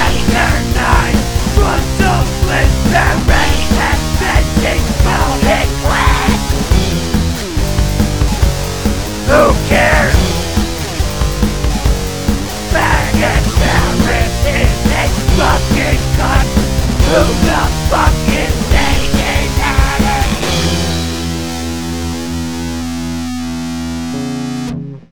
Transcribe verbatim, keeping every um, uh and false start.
night, frontal liberation, venting, voting with. Who cares? Faggot terrorist is a fucking cunt. Who